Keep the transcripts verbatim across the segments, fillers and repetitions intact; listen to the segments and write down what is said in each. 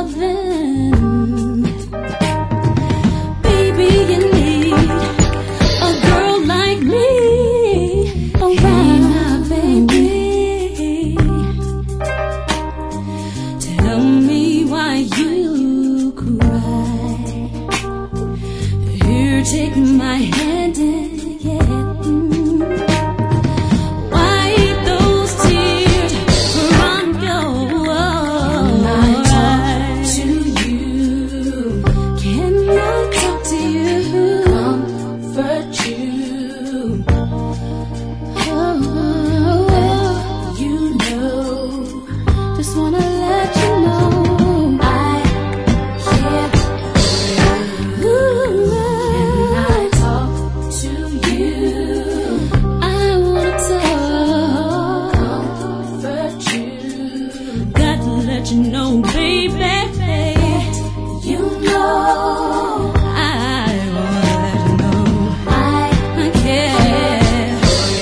loving. Baby, you need a girl like me around, baby. Tell me why you cry. Here, take my hand and yeah. Just wanna let you know I care for you. Can I talk to you? I wanna talk, comfort you. Got to let you know, baby. You know I wanna let you know I care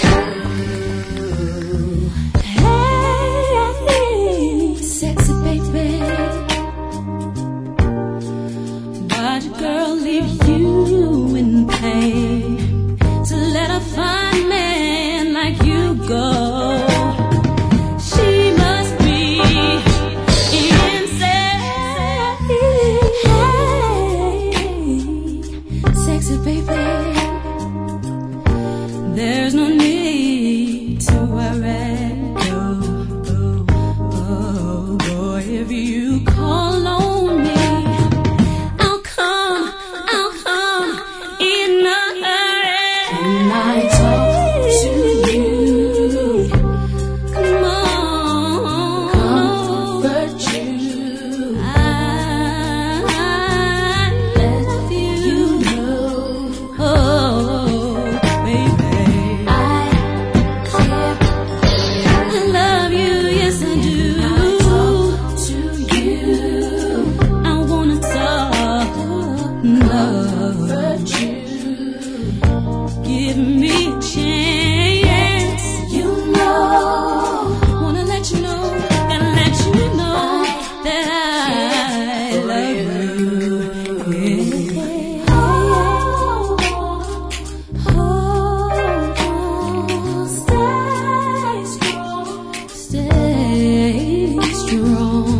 for you. Hey, sexy baby, why'd your girl leave you in pain to let a fine man like you go? She must be insane. Hey, sexy baby, there's no need to worry. Oh, oh, boy, if you call on me, I'll come, I'll come in a hurry. Can I talk to you? Come on, comfort you. I, I love you. You know, oh, baby, I care. I love you, yes I do. To you, I wanna talk, comfort you. Give me a chance. You know, wanna let you know, gotta let you know that I love you. Yeah. Oh, oh, stay strong, stay strong.